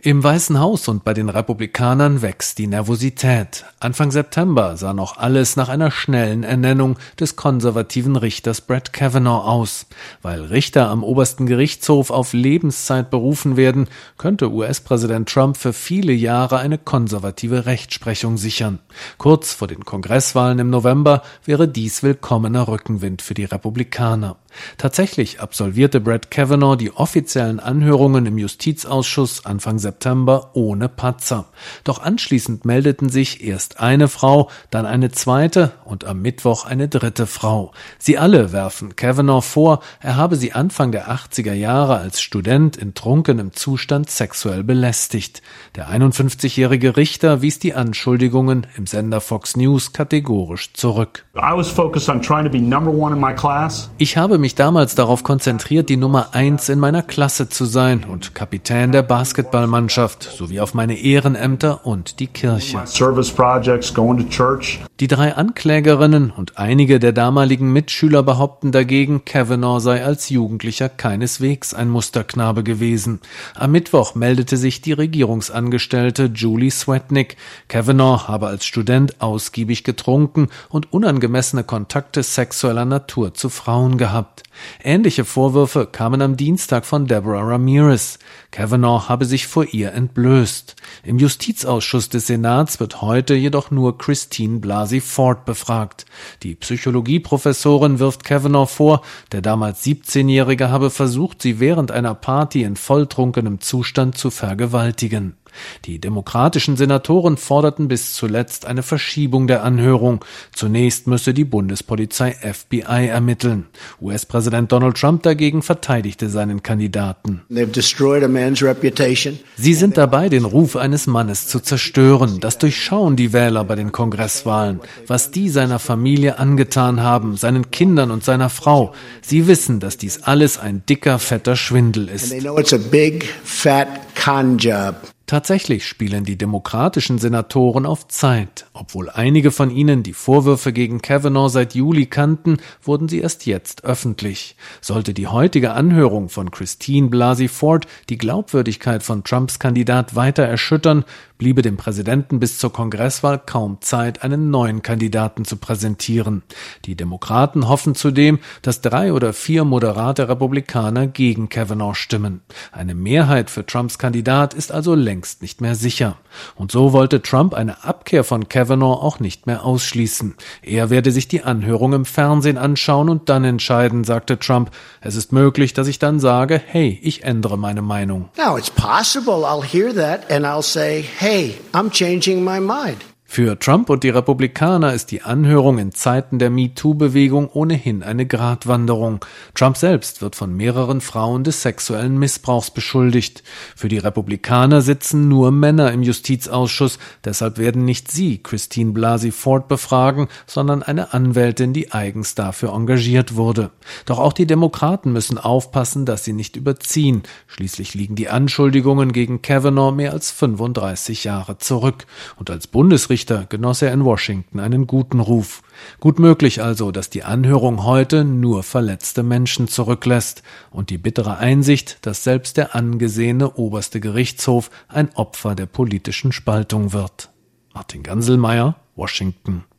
Im Weißen Haus und bei den Republikanern wächst die Nervosität. Anfang September sah noch alles nach einer schnellen Ernennung des konservativen Richters Brett Kavanaugh aus. Weil Richter am obersten Gerichtshof auf Lebenszeit berufen werden, könnte US-Präsident Trump für viele Jahre eine konservative Rechtsprechung sichern. Kurz vor den Kongresswahlen im November wäre dies willkommener Rückenwind für die Republikaner. Tatsächlich absolvierte Brett Kavanaugh die offiziellen Anhörungen im Justizausschuss Anfang September ohne Patzer. Doch anschließend meldeten sich erst eine Frau, dann eine zweite und am Mittwoch eine dritte Frau. Sie alle werfen Kavanaugh vor, er habe sie Anfang der 80er Jahre als Student in trunkenem Zustand sexuell belästigt. Der 51-jährige Richter wies die Anschuldigungen im Sender Fox News kategorisch zurück. Ich habe mich damals darauf konzentriert, die Nummer 1 in meiner Klasse zu sein und Kapitän der Basketballmannschaft sowie auf meine Ehrenämter und die Kirche. Die 3 Anklägerinnen und einige der damaligen Mitschüler behaupten dagegen, Kavanaugh sei als Jugendlicher keineswegs ein Musterknabe gewesen. Am Mittwoch meldete sich die Regierungsangestellte Julie Swetnick. Kavanaugh habe als Student ausgiebig getrunken und unangemessene Kontakte sexueller Natur zu Frauen gehabt. Ähnliche Vorwürfe kamen am Dienstag von Deborah Ramirez. Kavanaugh habe sich vor ihr entblößt. Im Justizausschuss des Senats wird heute jedoch nur Christine Blasey Ford befragt. Die Psychologieprofessorin wirft Kavanaugh vor, der damals 17-Jährige habe versucht, sie während einer Party in volltrunkenem Zustand zu vergewaltigen. Die demokratischen Senatoren forderten bis zuletzt eine Verschiebung der Anhörung. Zunächst müsse die Bundespolizei FBI ermitteln. US-Präsident Donald Trump dagegen verteidigte seinen Kandidaten. Sie sind dabei, den Ruf eines Mannes zu zerstören. Das durchschauen die Wähler bei den Kongresswahlen. Was die seiner Familie angetan haben, seinen Kindern und seiner Frau. Sie wissen, dass dies alles ein dicker, fetter Schwindel ist. Tatsächlich spielen die demokratischen Senatoren auf Zeit. Obwohl einige von ihnen die Vorwürfe gegen Kavanaugh seit Juli kannten, wurden sie erst jetzt öffentlich. Sollte die heutige Anhörung von Christine Blasey Ford die Glaubwürdigkeit von Trumps Kandidat weiter erschüttern, bliebe dem Präsidenten bis zur Kongresswahl kaum Zeit, einen neuen Kandidaten zu präsentieren. Die Demokraten hoffen zudem, dass 3 oder 4 moderate Republikaner gegen Kavanaugh stimmen. Eine Mehrheit für Trumps Kandidat ist also längst nicht mehr sicher. Und so wollte Trump eine Abkehr von Kavanaugh auch nicht mehr ausschließen. Er werde sich die Anhörung im Fernsehen anschauen und dann entscheiden, sagte Trump. Es ist möglich, dass ich dann sage, hey, ich ändere meine Meinung. Now it's possible I'll hear that and I'll say, hey, I'm changing my mind. Für Trump und die Republikaner ist die Anhörung in Zeiten der MeToo-Bewegung ohnehin eine Gratwanderung. Trump selbst wird von mehreren Frauen des sexuellen Missbrauchs beschuldigt. Für die Republikaner sitzen nur Männer im Justizausschuss, deshalb werden nicht sie Christine Blasey Ford befragen, sondern eine Anwältin, die eigens dafür engagiert wurde. Doch auch die Demokraten müssen aufpassen, dass sie nicht überziehen. Schließlich liegen die Anschuldigungen gegen Kavanaugh mehr als 35 Jahre zurück. Und als Bundesrichter genoss er in Washington einen guten Ruf. Gut möglich also, dass die Anhörung heute nur verletzte Menschen zurücklässt und die bittere Einsicht, dass selbst der angesehene oberste Gerichtshof ein Opfer der politischen Spaltung wird. Martin Ganselmeier, Washington.